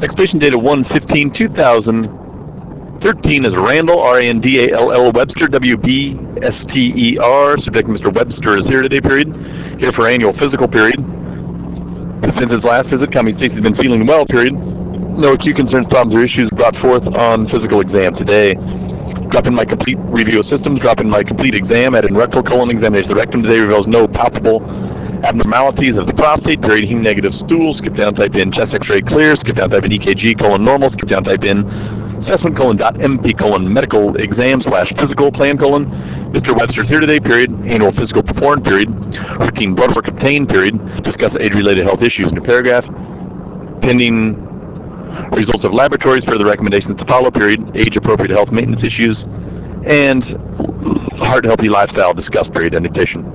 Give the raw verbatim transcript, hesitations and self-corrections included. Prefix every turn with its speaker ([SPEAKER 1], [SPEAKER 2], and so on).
[SPEAKER 1] Next patient data one fifteen two thousand thirteen is Randall, R A N D A L L Webster, W B S T E R. Subject Mister Webster is here today, period. Here for annual physical, period. Since his last visit, Commie states he's been feeling well, period. No acute concerns, problems, or issues brought forth on physical exam today. Drop in my complete review of systems, drop in my complete exam, add in rectal colon examination. The rectum today reveals no palpable abnormalities of the prostate, period. Heme negative stool. Skip down, type in chest x-ray clear. Skip down, type in E K G colon normal. Skip down, type in assessment colon dot M P colon medical exam slash physical plan colon. Mister Webster's here today, period. Annual physical performed, period. Routine blood work obtained, period. Discuss age-related health issues. New paragraph. Pending results of laboratories, further recommendations to follow, period. Age-appropriate health maintenance issues. And heart-healthy lifestyle discussed, period. End of petition.